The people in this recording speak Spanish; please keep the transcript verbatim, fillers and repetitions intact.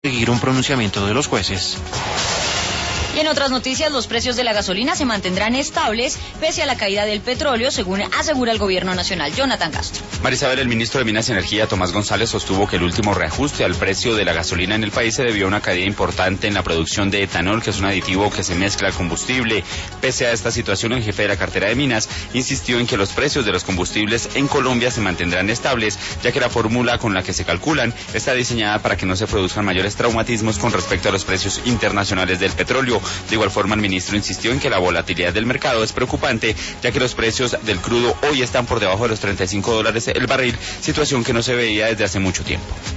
Seguir un pronunciamiento de los jueces. Y en otras noticias, los precios de la gasolina se mantendrán estables pese a la caída del petróleo, según asegura el gobierno nacional. Jonathan Castro. Marisabel, el ministro de Minas y Energía, Tomás González, sostuvo que el último reajuste al precio de la gasolina en el país se debió a una caída importante en la producción de etanol, que es un aditivo que se mezcla al combustible. Pese a esta situación, el jefe de la cartera de Minas insistió en que los precios de los combustibles en Colombia se mantendrán estables, ya que la fórmula con la que se calculan está diseñada para que no se produzcan mayores traumatismos con respecto a los precios internacionales del petróleo. De igual forma, el ministro insistió en que la volatilidad del mercado es preocupante, ya que los precios del crudo hoy están por debajo de los treinta y cinco dólares el barril, situación que no se veía desde hace mucho tiempo.